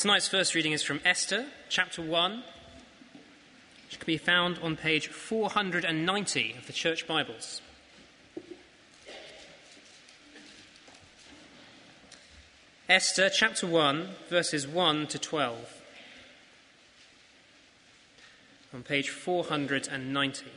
Tonight's first reading is from Esther, chapter 1, which can be found on page 490 of the Church Bibles. Esther, chapter 1, verses 1 to 12, on page 490.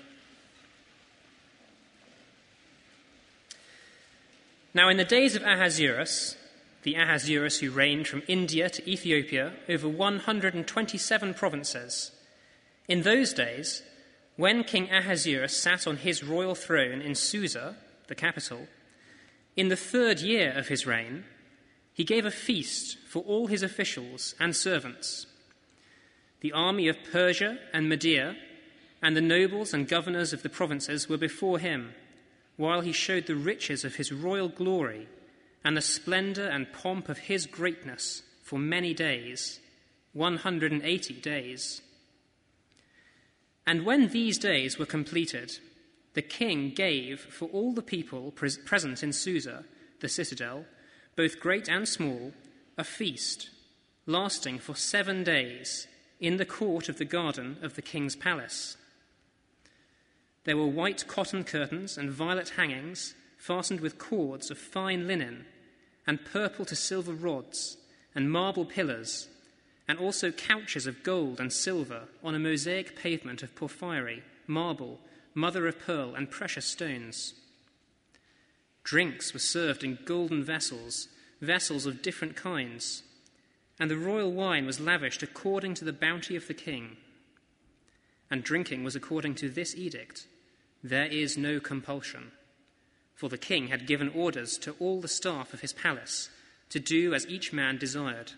Now in the days of Ahasuerus, the Ahasuerus who reigned from India to Ethiopia over 127 provinces, in those days, when King Ahasuerus sat on his royal throne in Susa, the capital, in the 3rd year of his reign, he gave a feast for all his officials and servants. The army of Persia and Media and the nobles and governors of the provinces were before him, while he showed the riches of his royal glory and the splendor and pomp of his greatness for many days, 180 days. And when these days were completed, the king gave for all the people present in Susa, the citadel, both great and small, a feast lasting for 7 days in the court of the garden of the king's palace. There were white cotton curtains and violet hangings fastened with cords of fine linen, and purple to silver rods, and marble pillars, and also couches of gold and silver on a mosaic pavement of porphyry, marble, mother of pearl, and precious stones. Drinks were served in golden vessels, vessels of different kinds, and the royal wine was lavished according to the bounty of the king. And drinking was according to this edict: there is no compulsion. For the king had given orders to all the staff of his palace to do as each man desired.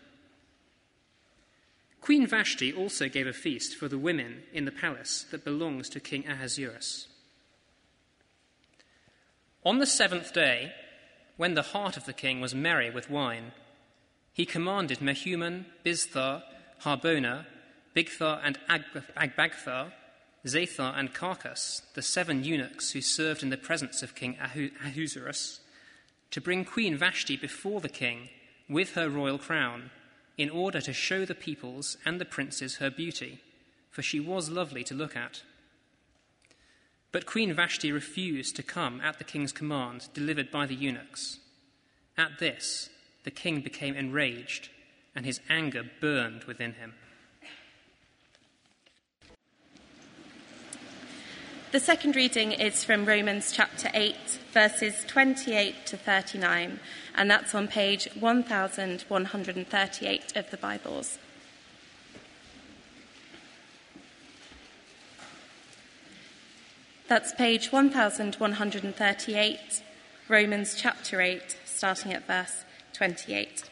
Queen Vashti also gave a feast for the women in the palace that belongs to King Ahasuerus. On the 7th day, when the heart of the king was merry with wine, he commanded Mehuman, Bizthar, Harbona, Bigthar, and Agbagthar, Zathar and Carcas, the 7 eunuchs who served in the presence of King Ahasuerus, to bring Queen Vashti before the king with her royal crown, in order to show the peoples and the princes her beauty, for she was lovely to look at. But Queen Vashti refused to come at the king's command delivered by the eunuchs. At this, the king became enraged, and his anger burned within him. The second reading is from Romans chapter 8, verses 28 to 39, and that's on page 1138 of the Bibles. That's page 1138, Romans chapter 8, starting at verse 28.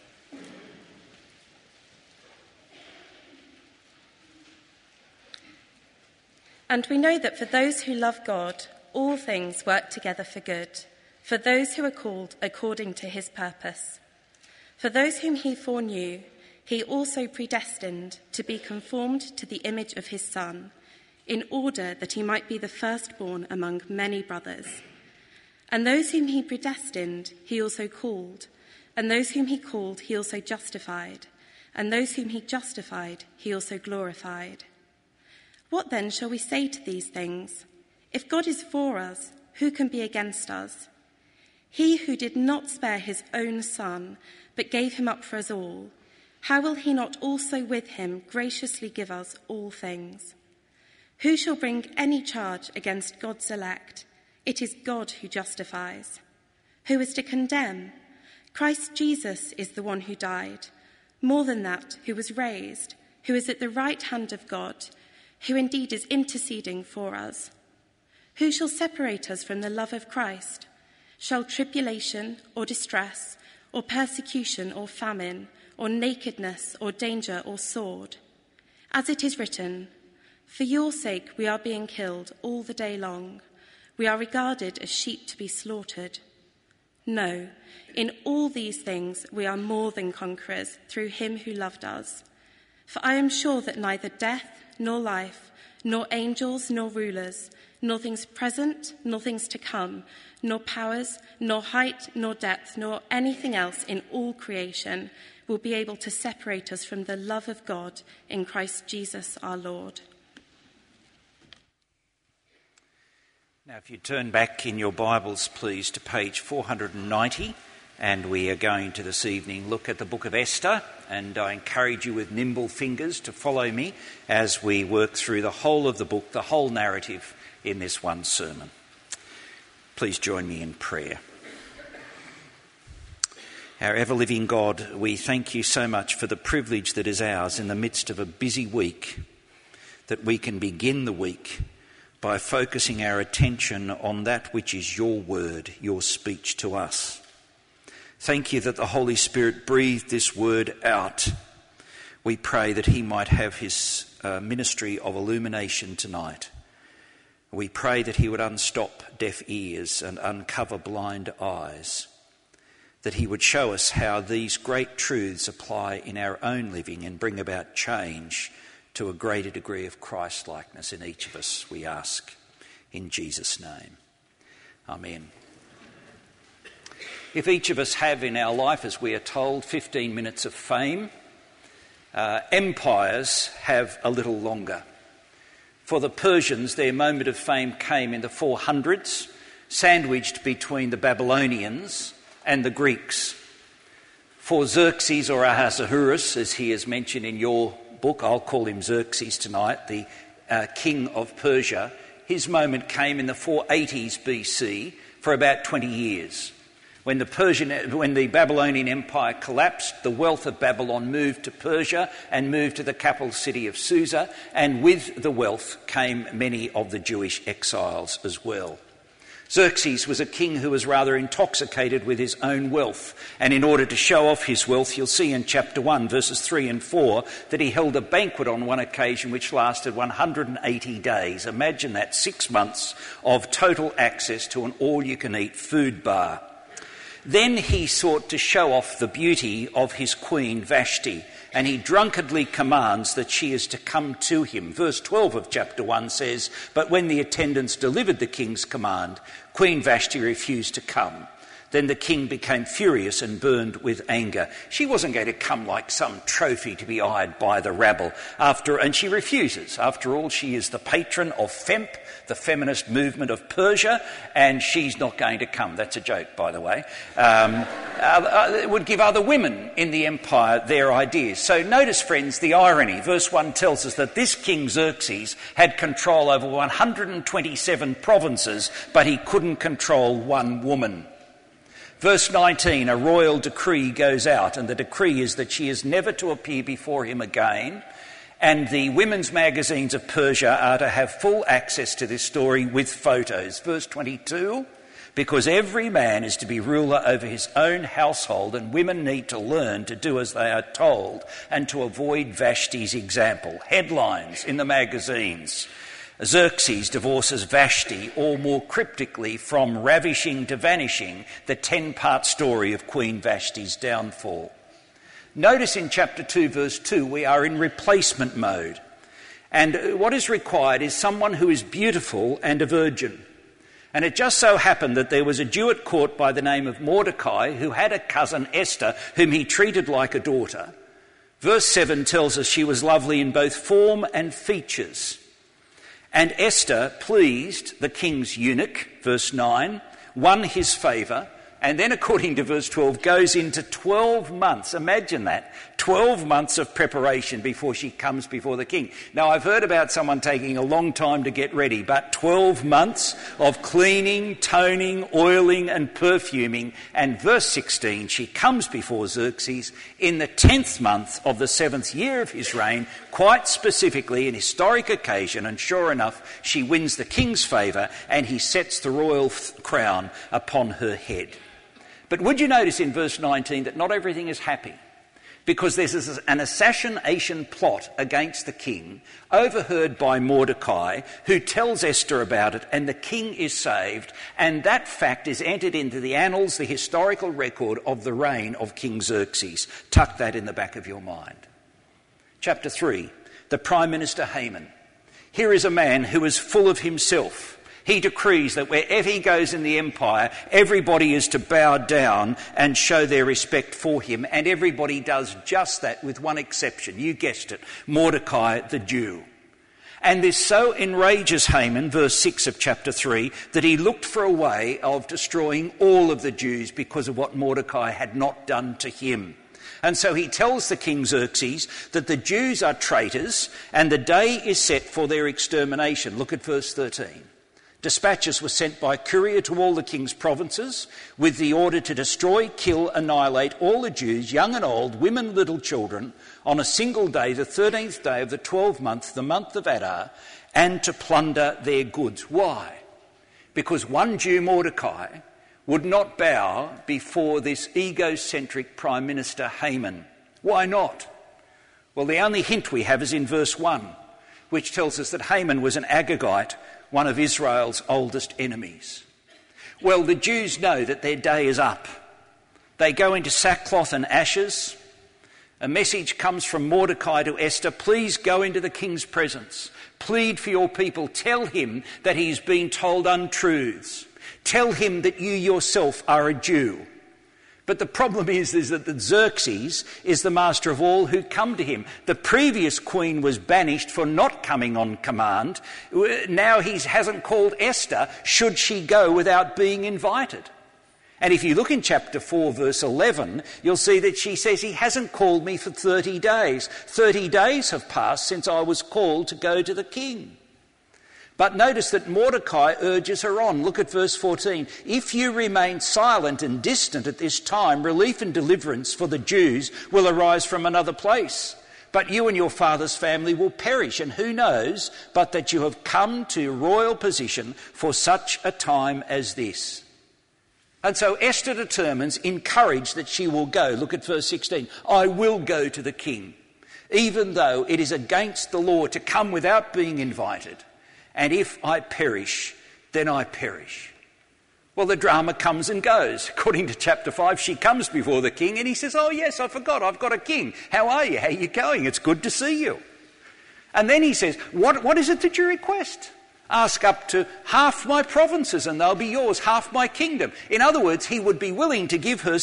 And we know that for those who love God, all things work together for good, for those who are called according to his purpose. For those whom he foreknew, he also predestined to be conformed to the image of his Son, in order that he might be the firstborn among many brothers. And those whom he predestined, he also called, and those whom he called, he also justified, and those whom he justified, he also glorified. What then shall we say to these things? If God is for us, who can be against us? He who did not spare his own Son, but gave him up for us all, how will he not also with him graciously give us all things? Who shall bring any charge against God's elect? It is God who justifies. Who is to condemn? Christ Jesus is the one who died, more than that, who was raised, who is at the right hand of God, who indeed is interceding for us. Who shall separate us from the love of Christ? Shall tribulation or distress or persecution or famine or nakedness or danger or sword? As it is written, for your sake we are being killed all the day long. We are regarded as sheep to be slaughtered. No, in all these things we are more than conquerors through him who loved us. For I am sure that neither death, nor life, nor angels, nor rulers, nor things present, nor things to come, nor powers, nor height, nor depth, nor anything else in all creation will be able to separate us from the love of God in Christ Jesus our Lord. Now, if you turn back in your Bibles, please, to page 490, and we are going to this evening look at the book of Esther, and I encourage you with nimble fingers to follow me as we work through the whole of the book, the whole narrative in this one sermon. Please join me in prayer. Our ever-living God, we thank you so much for the privilege that is ours in the midst of a busy week, that we can begin the week by focusing our attention on that which is your word, your speech to us. Thank you that the Holy Spirit breathed this word out. We pray that he might have his ministry of illumination tonight. We pray that he would unstop deaf ears and uncover blind eyes, that he would show us how these great truths apply in our own living and bring about change to a greater degree of Christ-likeness in each of us, we ask, in Jesus' name. Amen. If each of us have in our life, as we are told, 15 minutes of fame, empires have a little longer. For the Persians, their moment of fame came in the 400s, sandwiched between the Babylonians and the Greeks. For Xerxes, or Ahasuerus, as he is mentioned in your book, I'll call him Xerxes tonight, the king of Persia, his moment came in the 480s BC for about 20 years. When the Babylonian Empire collapsed, the wealth of Babylon moved to Persia and moved to the capital city of Susa, and with the wealth came many of the Jewish exiles as well. Xerxes was a king who was rather intoxicated with his own wealth, and in order to show off his wealth, you'll see in chapter 1, verses 3 and 4, that he held a banquet on one occasion which lasted 180 days. Imagine that, 6 months of total access to an all-you-can-eat food bar. Then he sought to show off the beauty of his queen Vashti, and he drunkenly commands that she is to come to him. Verse 12 of chapter 1 says, "But when the attendants delivered the king's command, Queen Vashti refused to come. Then the king became furious and burned with anger." She wasn't going to come like some trophy to be eyed by the rabble. And she refuses. After all, she is the patron of FEMP, the feminist movement of Persia, and she's not going to come. That's a joke, by the way. It would give other women in the empire their ideas. So notice, friends, the irony. Verse 1 tells us that this King Xerxes had control over 127 provinces, but he couldn't control one woman. Verse 19, a royal decree goes out, and the decree is that she is never to appear before him again, and the women's magazines of Persia are to have full access to this story with photos. Verse 22, because every man is to be ruler over his own household, and women need to learn to do as they are told and to avoid Vashti's example. Headlines in the magazines: Xerxes divorces Vashti, or more cryptically, from ravishing to vanishing, the 10-part story of Queen Vashti's downfall. Notice in chapter 2, verse 2, we are in replacement mode. And what is required is someone who is beautiful and a virgin. And it just so happened that there was a Jew at court by the name of Mordecai who had a cousin, Esther, whom he treated like a daughter. Verse 7 tells us she was lovely in both form and features. And Esther pleased the king's eunuch, verse 9, won his favour, and then, according to verse 12, goes into 12 months. Imagine that. 12 months of preparation before she comes before the king. Now, I've heard about someone taking a long time to get ready, but 12 months of cleaning, toning, oiling and perfuming. And verse 16, she comes before Xerxes in the 10th month of the 7th year of his reign, quite specifically an historic occasion, and sure enough, she wins the king's favour and he sets the royal crown upon her head. But would you notice in verse 19 that not everything is happy? Because there's an assassination plot against the king, overheard by Mordecai, who tells Esther about it, and the king is saved, and that fact is entered into the annals, the historical record of the reign of King Xerxes. Tuck that in the back of your mind. Chapter 3, the Prime Minister Haman. Here is a man who is full of himself, He decrees that wherever he goes in the empire, everybody is to bow down and show their respect for him, and everybody does just that with one exception. You guessed it, Mordecai the Jew. And this so enrages Haman, verse 6 of chapter 3, that he looked for a way of destroying all of the Jews because of what Mordecai had not done to him. And so he tells the king Xerxes that the Jews are traitors and the day is set for their extermination. Look at verse 13. Dispatches were sent by courier to all the king's provinces with the order to destroy, kill, annihilate all the Jews, young and old, women, little children, on a single day, the 13th day of the 12th month, the month of Adar, and to plunder their goods. Why? Because one Jew, Mordecai, would not bow before this egocentric Prime Minister Haman. Why not? Well, the only hint we have is in verse 1, which tells us that Haman was an Agagite, one of Israel's oldest enemies. Well, the Jews know that their day is up. They go into sackcloth and ashes. A message comes from Mordecai to Esther: please go into the king's presence. Plead for your people. Tell him that he's been told untruths. Tell him that you yourself are a Jew. But the problem is that Xerxes is the master of all who come to him. The previous queen was banished for not coming on command. Now he hasn't called Esther, should she go without being invited. And if you look in chapter 4, verse 11, you'll see that she says, he hasn't called me for 30 days. 30 days have passed since I was called to go to the king. But notice that Mordecai urges her on. Look at verse 14. If you remain silent and distant at this time, relief and deliverance for the Jews will arise from another place. But you and your father's family will perish, and who knows but that you have come to royal position for such a time as this. And so Esther determines, encouraged, that she will go. Look at verse 16. I will go to the king, even though it is against the law to come without being invited. And if I perish, then I perish. Well, the drama comes and goes. According to chapter 5, she comes before the king and he says, oh yes, I forgot, I've got a king. How are you? How are you going? It's good to see you. And then he says, what is it that you request? Ask up to half my provinces and they'll be yours, half my kingdom. In other words, he would be willing to give her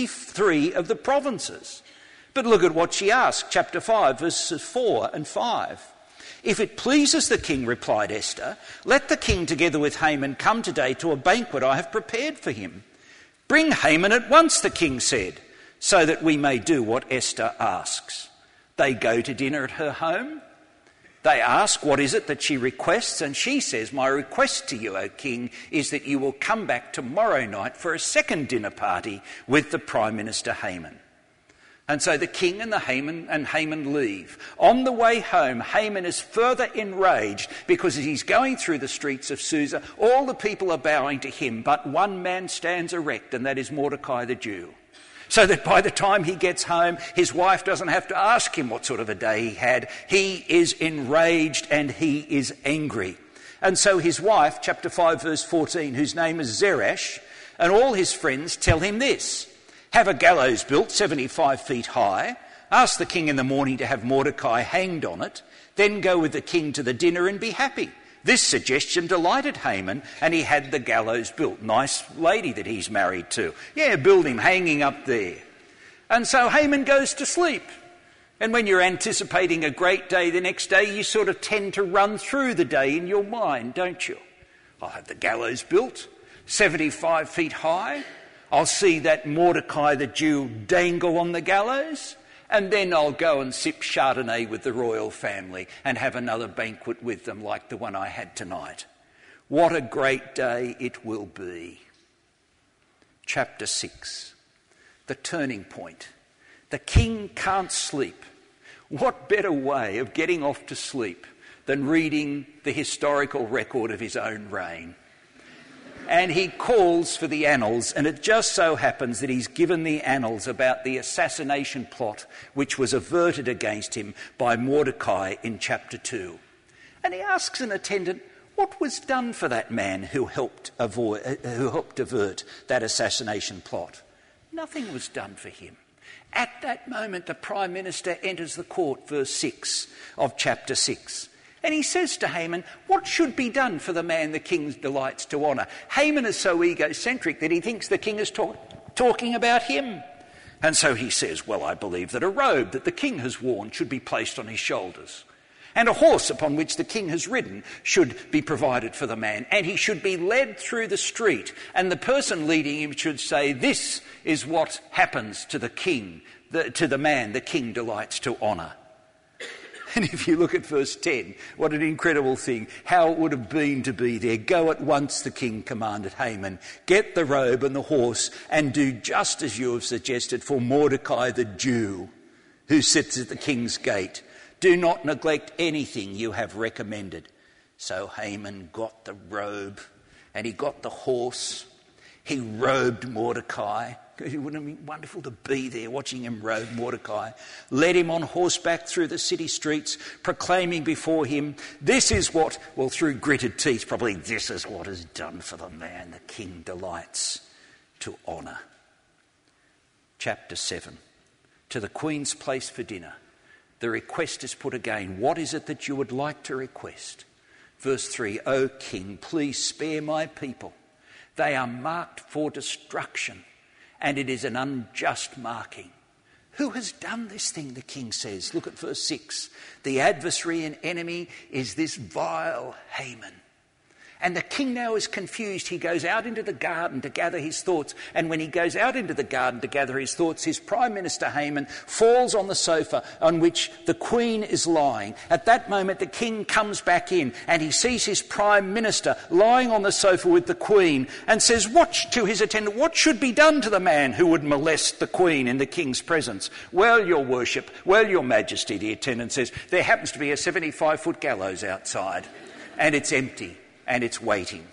63 of the provinces. But look at what she asked, chapter 5, verses 4 and 5. If it pleases the king, replied Esther, let the king together with Haman come today to a banquet I have prepared for him. Bring Haman at once, the king said, so that we may do what Esther asks. They go to dinner at her home. They ask what is it that she requests, and she says, my request to you, O king, is that you will come back tomorrow night for a second dinner party with the Prime Minister Haman. And so the king and Haman leave. On the way home, Haman is further enraged because as he's going through the streets of Susa, all the people are bowing to him, but one man stands erect, and that is Mordecai the Jew. So that by the time he gets home, his wife doesn't have to ask him what sort of a day he had. He is enraged and he is angry. And so his wife, chapter 5, verse 14, whose name is Zeresh, and all his friends tell him this: have a gallows built 75 feet high, ask the king in the morning to have Mordecai hanged on it, then go with the king to the dinner and be happy. This suggestion delighted Haman, and he had the gallows built. Nice lady that he's married to. Yeah, build him hanging up there. And so Haman goes to sleep. And when you're anticipating a great day the next day, you sort of tend to run through the day in your mind, don't you? I'll have the gallows built, 75 feet high. I'll see that Mordecai the Jew dangle on the gallows, and then I'll go and sip Chardonnay with the royal family and have another banquet with them like the one I had tonight. What a great day it will be. Chapter 6, the turning point. The king can't sleep. What better way of getting off to sleep than reading the historical record of his own reign? And he calls for the annals, and it just so happens that he's given the annals about the assassination plot which was averted against him by Mordecai in chapter 2. And he asks an attendant, what was done for that man who helped avert that assassination plot? Nothing was done for him. At that moment, the Prime Minister enters the court, verse 6 of chapter 6. And he says to Haman, what should be done for the man the king delights to honour? Haman is so egocentric that he thinks the king is talking about him. And so he says, well, I believe that a robe that the king has worn should be placed on his shoulders, and a horse upon which the king has ridden should be provided for the man, and he should be led through the street, and the person leading him should say, this is what happens to the king, to the man the king delights to honour. And if you look at verse 10, what an incredible thing, how it would have been to be there. Go at once, the king commanded Haman, get the robe and the horse and do just as you have suggested for Mordecai the Jew, who sits at the king's gate. Do not neglect anything you have recommended. So Haman got the robe and he got the horse. He robed Mordecai. It wouldn't it be wonderful to be there watching him robe Mordecai? Led him on horseback through the city streets, proclaiming before him, this is what, well, through gritted teeth, probably this is what is done for the man the king delights to honour. Chapter 7. To the Queen's place for dinner. The request is put again. What is it that you would like to request? Verse 3, O King, please spare my people. They are marked for destruction, and it is an unjust marking. Who has done this thing, the king says. Look at verse 6. The adversary and enemy is this vile Haman. And the king now is confused. He goes out into the garden to gather his thoughts. And when he goes out into the garden to gather his thoughts, his prime minister Haman falls on the sofa on which the queen is lying. At that moment, the king comes back in and he sees his prime minister lying on the sofa with the queen and says, to his attendant, what should be done to the man who would molest the queen in the king's presence? Well, your worship, well, your majesty, the attendant says, there happens to be a 75-foot gallows outside and it's empty. And it's waiting.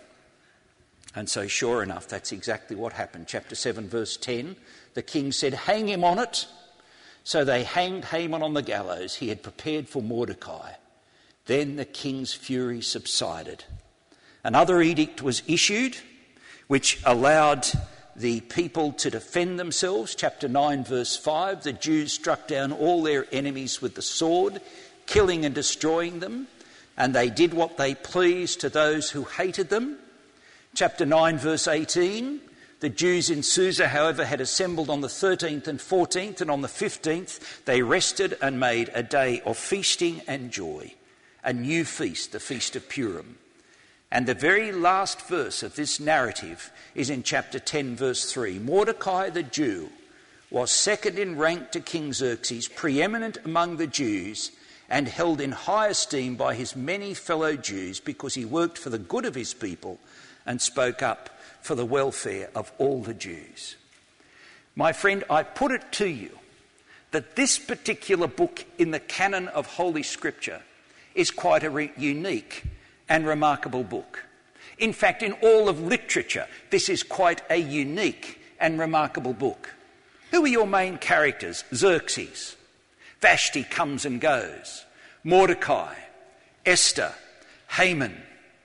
And so sure enough, that's exactly what happened. Chapter 7, verse 10, the king said, hang him on it. So they hanged Haman on the gallows he had prepared for Mordecai. Then the king's fury subsided. Another edict was issued, which allowed the people to defend themselves. Chapter 9, verse 5, the Jews struck down all their enemies with the sword, killing and destroying them. And they did what they pleased to those who hated them. Chapter 9, verse 18, the Jews in Susa, however, had assembled on the 13th and 14th, and on the 15th they rested and made a day of feasting and joy, a new feast, the Feast of Purim. And the very last verse of this narrative is in chapter 10, verse 3. Mordecai the Jew was second in rank to King Xerxes, preeminent among the Jews, and held in high esteem by his many fellow Jews because he worked for the good of his people and spoke up for the welfare of all the Jews. My friend, I put it to you that this particular book in the canon of Holy Scripture is quite a unique and remarkable book. In fact, in all of literature, this is quite a unique and remarkable book. Who are your main characters? Xerxes. Vashti comes and goes. Mordecai, Esther, Haman.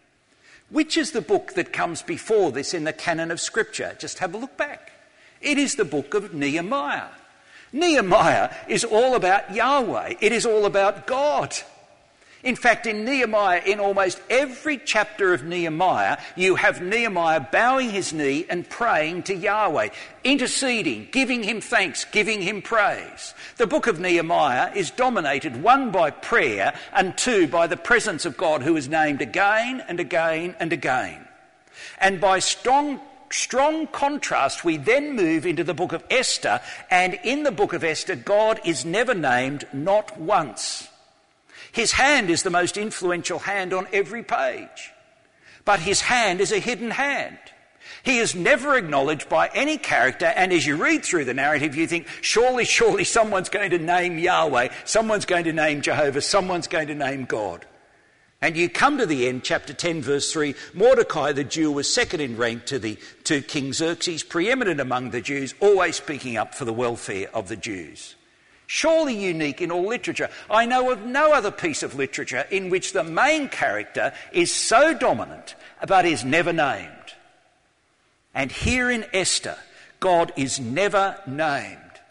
Which is the book that comes before this in the canon of Scripture? Just have a look back. It is the book of Nehemiah. Nehemiah is all about Yahweh. It is all about God. In fact, in Nehemiah, in almost every chapter of Nehemiah, you have Nehemiah bowing his knee and praying to Yahweh, interceding, giving him thanks, giving him praise. The book of Nehemiah is dominated, one, by prayer, and two, by the presence of God, who is named again and again and again. And by strong contrast, we then move into the book of Esther, and in the book of Esther, God is never named, not once. His hand is the most influential hand on every page. But his hand is a hidden hand. He is never acknowledged by any character, and as you read through the narrative, you think, surely someone's going to name Yahweh, someone's going to name Jehovah, someone's going to name God. And you come to the end, chapter 10, verse 3, Mordecai the Jew was second in rank to King Xerxes, preeminent among the Jews, always speaking up for the welfare of the Jews. Surely unique in all literature. I know of no other piece of literature in which the main character is so dominant but is never named. And here in Esther, God is never named.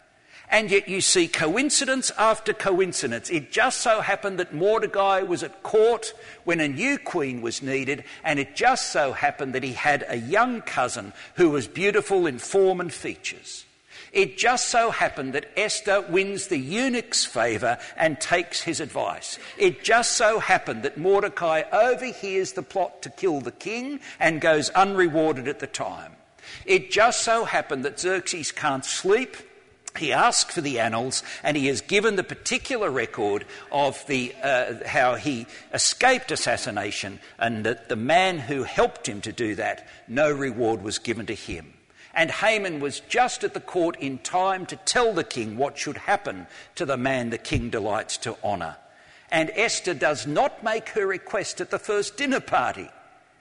And yet you see coincidence after coincidence. It just so happened that Mordecai was at court when a new queen was needed, and it just so happened that he had a young cousin who was beautiful in form and features. It just so happened that Esther wins the eunuch's favour and takes his advice. It just so happened that Mordecai overhears the plot to kill the king and goes unrewarded at the time. It just so happened that Xerxes can't sleep. He asked for the annals, and he is given the particular record of how he escaped assassination, and that the man who helped him to do that, no reward was given to him. And Haman was just at the court in time to tell the king what should happen to the man the king delights to honour. And Esther does not make her request at the first dinner party,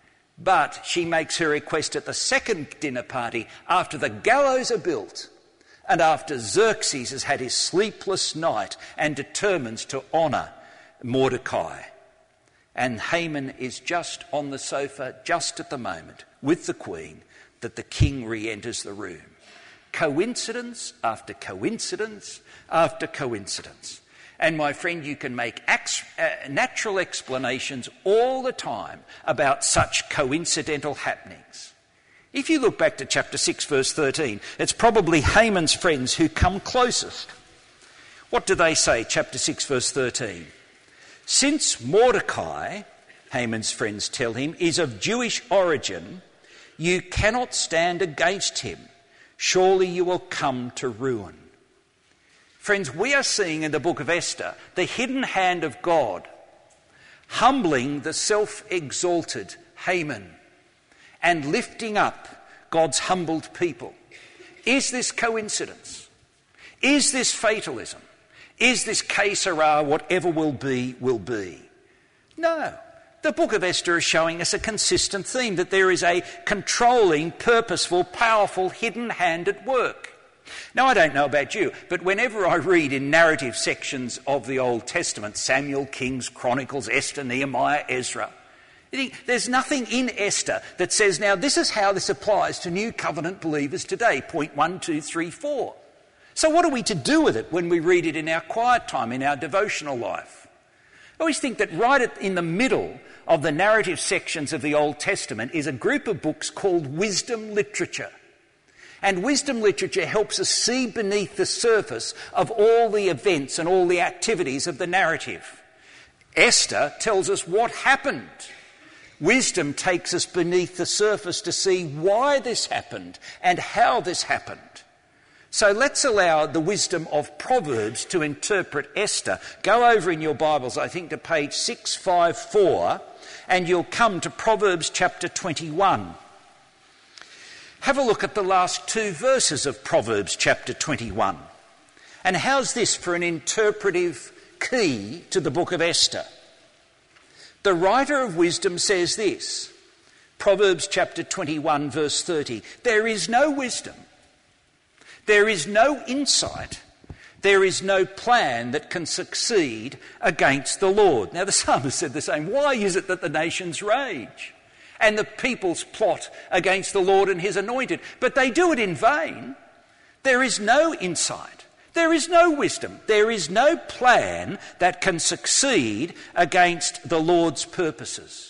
but she makes her request at the second dinner party after the gallows are built and after Xerxes has had his sleepless night and determines to honour Mordecai. And Haman is just on the sofa, just at the moment, with the queen, that the king re-enters the room. Coincidence after coincidence after coincidence. And my friend, you can make natural explanations all the time about such coincidental happenings. If you look back to chapter 6, verse 13, it's probably Haman's friends who come closest. What do they say, chapter 6, verse 13? Since Mordecai, Haman's friends tell him, is of Jewish origin, you cannot stand against him. Surely you will come to ruin. Friends, we are seeing in the book of Esther the hidden hand of God humbling the self-exalted Haman and lifting up God's humbled people. Is this coincidence? Is this fatalism? Is this que sera, whatever will be, will be? No. The book of Esther is showing us a consistent theme, that there is a controlling, purposeful, powerful, hidden hand at work. Now, I don't know about you, but whenever I read in narrative sections of the Old Testament, Samuel, Kings, Chronicles, Esther, Nehemiah, Ezra, there's nothing in Esther that says, now this is how this applies to New Covenant believers today, point 1, 2, 3, 4. So what are we to do with it when we read it in our quiet time, in our devotional life? I always think that right in the middle of the narrative sections of the Old Testament is a group of books called wisdom literature. And wisdom literature helps us see beneath the surface of all the events and all the activities of the narrative. Esther tells us what happened. Wisdom takes us beneath the surface to see why this happened and how this happened. So let's allow the wisdom of Proverbs to interpret Esther. Go over in your Bibles, I think, to page 654, and you'll come to Proverbs chapter 21. Have a look at the last two verses of Proverbs chapter 21. And how's this for an interpretive key to the book of Esther? The writer of wisdom says this, Proverbs chapter 21, verse 30, there is no wisdom, there is no insight, there is no plan that can succeed against the Lord. Now the psalmist said the same. Why is it that the nations rage and the peoples plot against the Lord and his anointed? But they do it in vain. There is no insight. There is no wisdom. There is no plan that can succeed against the Lord's purposes.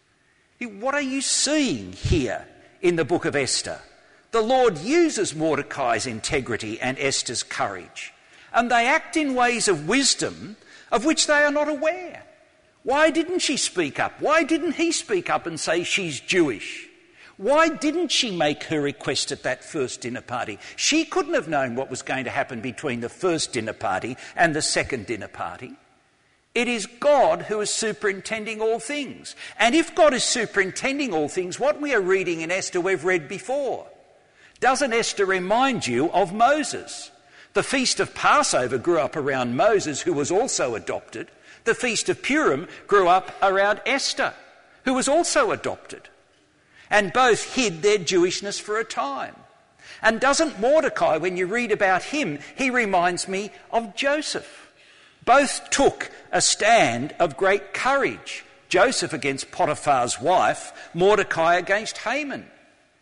What are you seeing here in the book of Esther? The Lord uses Mordecai's integrity and Esther's courage, and they act in ways of wisdom of which they are not aware. Why didn't she speak up? Why didn't he speak up and say she's Jewish? Why didn't she make her request at that first dinner party? She couldn't have known what was going to happen between the first dinner party and the second dinner party. It is God who is superintending all things. And if God is superintending all things, what we are reading in Esther we've read before. Doesn't Esther remind you of Moses? The Feast of Passover grew up around Moses, who was also adopted. The Feast of Purim grew up around Esther, who was also adopted. And both hid their Jewishness for a time. And doesn't Mordecai, when you read about him, he reminds me of Joseph. Both took a stand of great courage. Joseph against Potiphar's wife, Mordecai against Haman.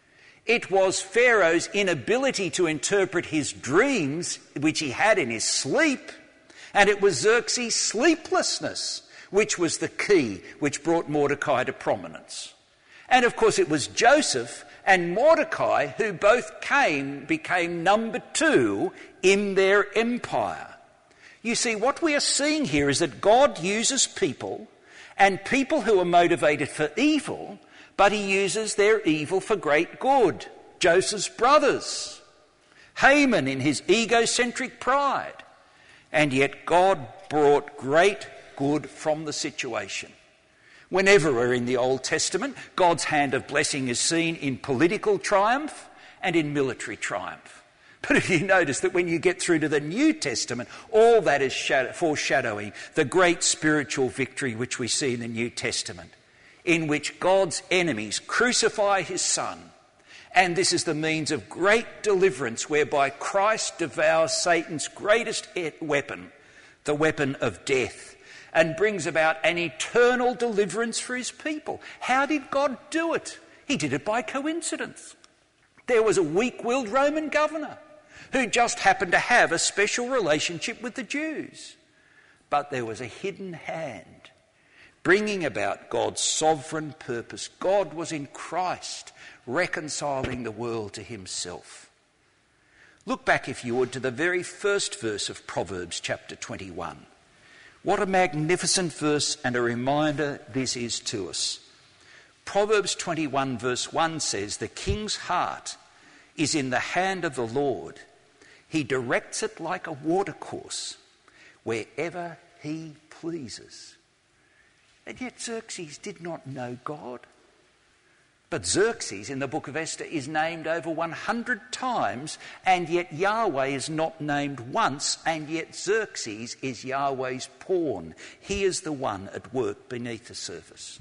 It was Pharaoh's inability to interpret his dreams, which he had in his sleep, and it was Xerxes' sleeplessness, which was the key which brought Mordecai to prominence. And of course it was Joseph and Mordecai who both became number 2 in their empire. You see, what we are seeing here is that God uses people, and people who are motivated for evil, but he uses their evil for great good. Joseph's brothers, Haman in his egocentric pride, and yet God brought great good from the situation. Whenever we're in the Old Testament, God's hand of blessing is seen in political triumph and in military triumph. But if you notice that when you get through to the New Testament, all that is foreshadowing the great spiritual victory which we see in the New Testament, in which God's enemies crucify his Son. And this is the means of great deliverance whereby Christ devours Satan's greatest weapon, the weapon of death, and brings about an eternal deliverance for his people. How did God do it? He did it by coincidence. There was a weak-willed Roman governor who just happened to have a special relationship with the Jews. But there was a hidden hand bringing about God's sovereign purpose. God was in Christ, reconciling the world to himself. Look back, if you would, to the very first verse of Proverbs chapter 21. What a magnificent verse and a reminder this is to us. Proverbs 21 verse 1 says, "The king's heart is in the hand of the Lord. He directs it like a watercourse wherever he pleases." And yet Xerxes did not know God. But Xerxes in the book of Esther is named over 100 times, and yet Yahweh is not named once, and yet Xerxes is Yahweh's pawn. He is the one at work beneath the surface.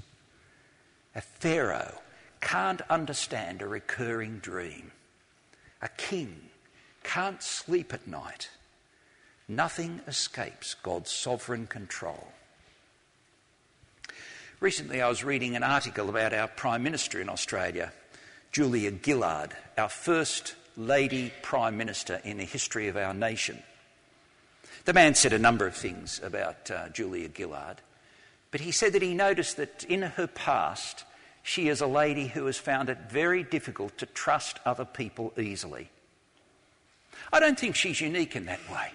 A pharaoh can't understand a recurring dream. A king can't sleep at night. Nothing escapes God's sovereign control. Recently I was reading an article about our Prime Minister in Australia, Julia Gillard, our first lady Prime Minister in the history of our nation. The man said a number of things about Julia Gillard, but he said that he noticed that in her past she is a lady who has found it very difficult to trust other people easily. I don't think she's unique in that way.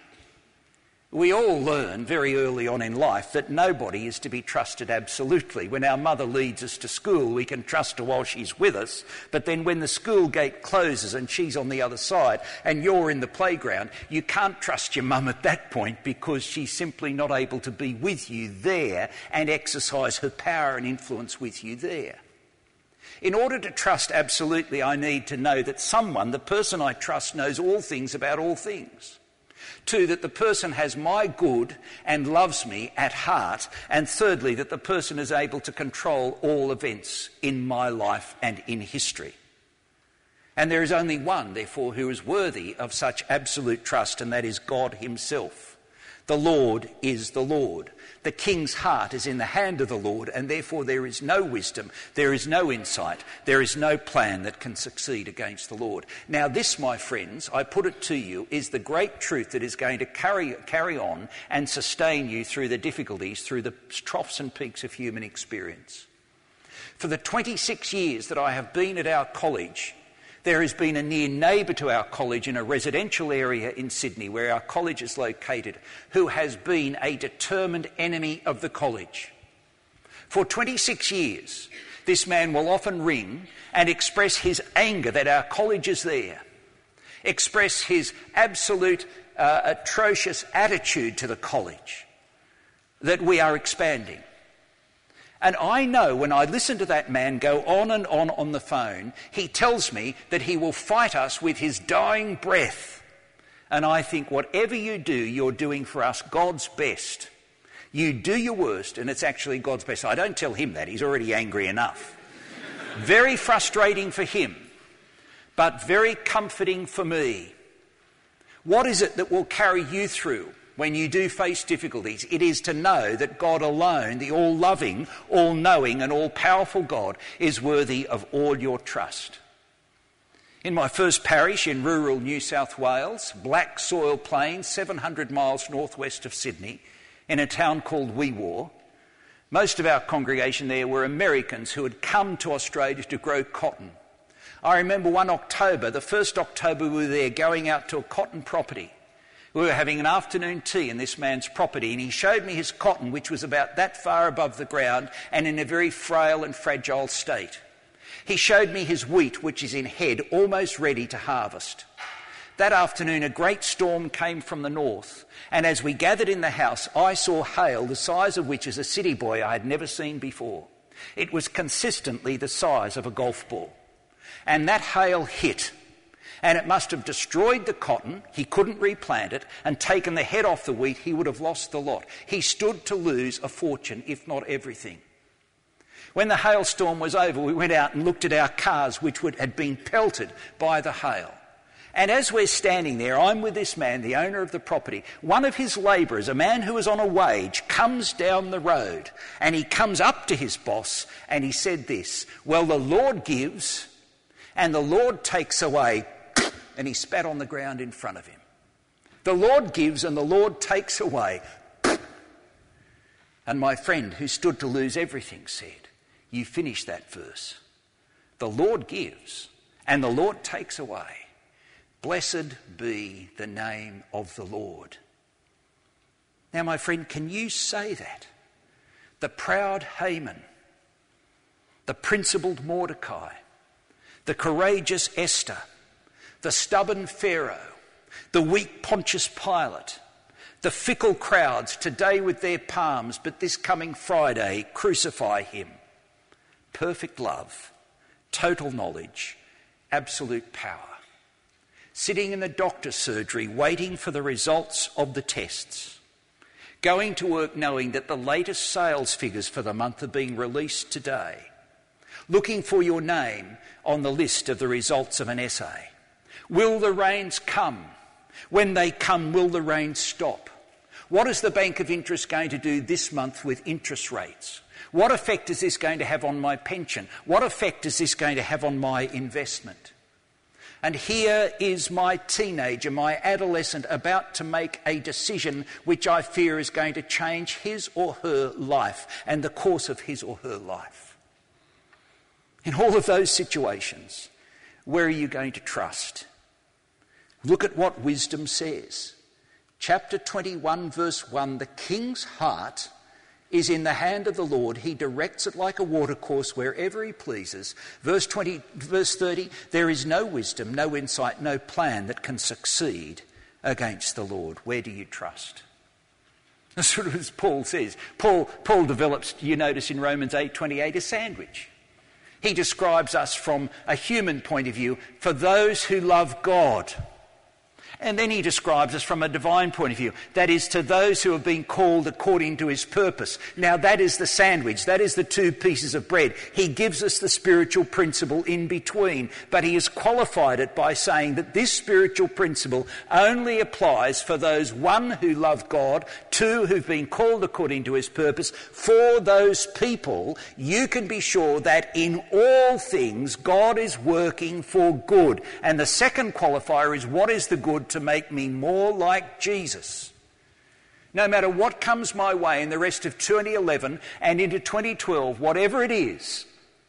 We all learn very early on in life that nobody is to be trusted absolutely. When our mother leads us to school, we can trust her while she's with us, but then when the school gate closes and she's on the other side and you're in the playground, you can't trust your mum at that point because she's simply not able to be with you there and exercise her power and influence with you there. In order to trust absolutely, I need to know that someone, the person I trust, knows all things about all things. 2, that the person has my good and loves me at heart. And thirdly, that the person is able to control all events in my life and in history. And there is only one, therefore, who is worthy of such absolute trust, and that is God himself. The Lord is the Lord. The king's heart is in the hand of the Lord, and therefore there is no wisdom, there is no insight, there is no plan that can succeed against the Lord. Now this, my friends, I put it to you, is the great truth that is going to carry on and sustain you through the difficulties, through the troughs and peaks of human experience. For the 26 years that I have been at our college, there has been a near neighbour to our college in a residential area in Sydney where our college is located, who has been a determined enemy of the college. For 26 years, this man will often ring and express his anger that our college is there, express his absolute atrocious attitude to the college, that we are expanding. And I know when I listen to that man go on and on the phone, he tells me that he will fight us with his dying breath. And I think whatever you do, you're doing for us God's best. You do your worst and it's actually God's best. I don't tell him that, he's already angry enough. Very frustrating for him, but very comforting for me. What is it that will carry you through when you do face difficulties? It is to know that God alone, the all-loving, all-knowing and all-powerful God, is worthy of all your trust. In my first parish in rural New South Wales, black soil plains 700 miles northwest of Sydney, in a town called Wee Waa, most of our congregation there were Americans who had come to Australia to grow cotton. I remember one October, the first October we were there, going out to a cotton property. We were having an afternoon tea in this man's property, and he showed me his cotton, which was about that far above the ground and in a very frail and fragile state. He showed me his wheat, which is in head, almost ready to harvest. That afternoon, a great storm came from the north, and as we gathered in the house, I saw hail, the size of which as a city boy I had never seen before. It was consistently the size of a golf ball. And that hail hit, and it must have destroyed the cotton. He couldn't replant it, and taken the head off the wheat, he would have lost the lot. He stood to lose a fortune, if not everything. When the hailstorm was over, we went out and looked at our cars, which had been pelted by the hail. And as we're standing there, I'm with this man, the owner of the property. One of his labourers, a man who was on a wage, comes down the road, and he comes up to his boss, and he said this, "Well, the Lord gives, and the Lord takes away," and he spat on the ground in front of him. The Lord gives and the Lord takes away. And my friend, who stood to lose everything, said, "You finish that verse. The Lord gives and the Lord takes away. Blessed be the name of the Lord." Now, my friend, can you say that? The proud Haman, the principled Mordecai, the courageous Esther, the stubborn Pharaoh, the weak Pontius Pilate, the fickle crowds today with their palms, but this coming Friday crucify him. Perfect love, total knowledge, absolute power. Sitting in the doctor's surgery waiting for the results of the tests. Going to work knowing that the latest sales figures for the month are being released today. Looking for your name on the list of the results of an essay. Will the rains come? When they come, will the rains stop? What is the Bank of Interest going to do this month with interest rates? What effect is this going to have on my pension? What effect is this going to have on my investment? And here is my teenager, my adolescent, about to make a decision which I fear is going to change his or her life and the course of his or her life. In all of those situations, where are you going to trust? Look at what wisdom says. Chapter 21, verse 1, "The king's heart is in the hand of the Lord. He directs it like a watercourse wherever he pleases." Verse 30, "There is no wisdom, no insight, no plan that can succeed against the Lord." Where do you trust? That's sort of as Paul says. Paul develops, you notice in Romans 8:28, a sandwich. He describes us from a human point of view, for those who love God. And then he describes us from a divine point of view, that is, to those who have been called according to his purpose. Now that is the sandwich, that is the two pieces of bread. He gives us the spiritual principle in between, but he has qualified it by saying that this spiritual principle only applies for those, one, who love God, two, who've been called according to his purpose. For those people, you can be sure that in all things God is working for good. And the second qualifier is, what is the good? To make me more like Jesus. No matter what comes my way in the rest of 2011 and into 2012, whatever it is,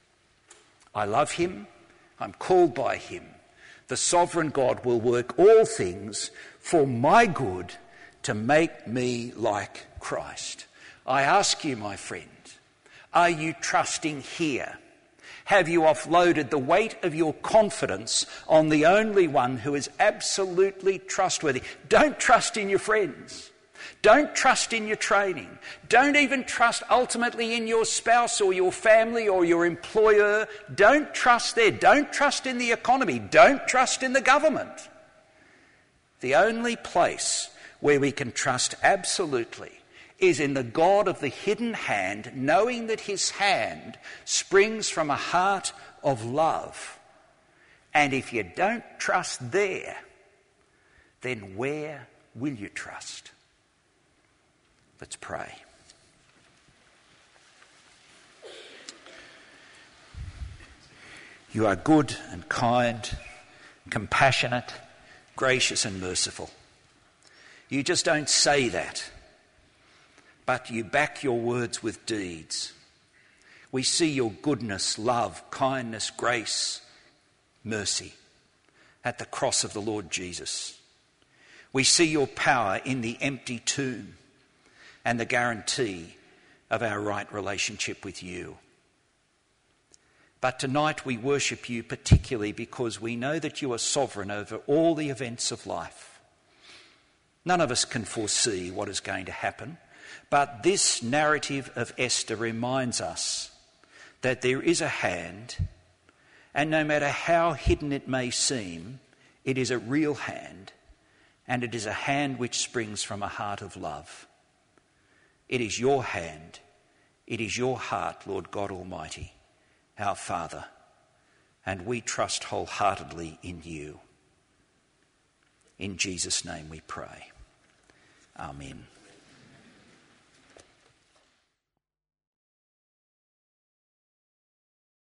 I love him, I'm called by him. The sovereign God will work all things for my good to make me like Christ. I ask you, my friend, are you trusting here? Have you offloaded the weight of your confidence on the only one who is absolutely trustworthy? Don't trust in your friends. Don't trust in your training. Don't even trust ultimately in your spouse or your family or your employer. Don't trust there. Don't trust in the economy. Don't trust in the government. The only place where we can trust absolutely is in the God of the hidden hand, knowing that his hand springs from a heart of love. And if you don't trust there, then where will you trust? Let's pray. You are good and kind compassionate, gracious and merciful. You just don't say that, but you back your words with deeds. We see your goodness, love, kindness, grace, mercy at the cross of the Lord Jesus. We see your power in the empty tomb and the guarantee of our right relationship with you. But tonight we worship you particularly because we know that you are sovereign over all the events of life. None of us can foresee what is going to happen, but this narrative of Esther reminds us that there is a hand, and no matter how hidden it may seem, it is a real hand, and it is a hand which springs from a heart of love. It is your hand, it is your heart, Lord God Almighty, our Father, and we trust wholeheartedly in you. In Jesus' name we pray. Amen.